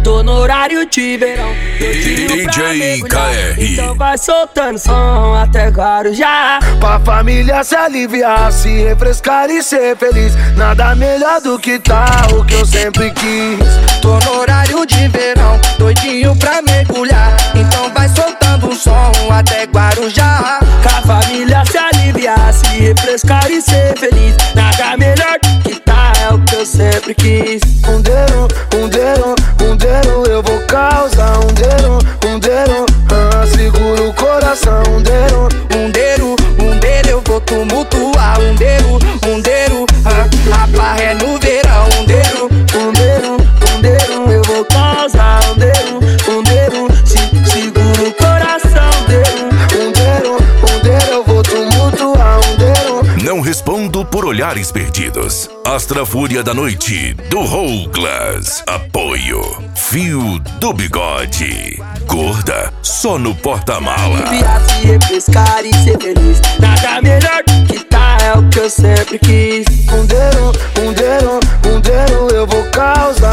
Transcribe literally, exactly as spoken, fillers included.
Tô no horário de verão, D J K R. Então vai soltando som até Guarujá, pra família se aliviar, se refrescar e ser feliz. Nada melhor do que tá o que eu sempre quis. Tô no horário de verão, doidinho pra mergulhar. Então vai soltando um som até Guarujá, pra família se aliviar, se refrescar e ser feliz. Nada melhor do que tá, é o que eu sempre quis. Um dedo, um dedo, um dedo, eu vou causar. Um dedo, um dedo, ah, segura o coração. Um dedo, um dedo, um dedo, eu vou tumultuar. Um dedo, um dedo, ah, a barra é no verão. Um dedo, um dedo, um dedo, eu vou causar. Um dedo, um dedo, se, segura o coração. Um dedo, um dedo, um dedo, eu vou tumultuar. Um dedo. Não respondo por olhares perdidos. Astra Fúria da Noite, do Rouglas. Apoio Fio do Bigode. Gorda, só no porta-mala. Se refrescar e ser feliz. Nada melhor do que tá, é o que eu sempre quis. Um dedo, um dedo, um dedo, eu vou causar.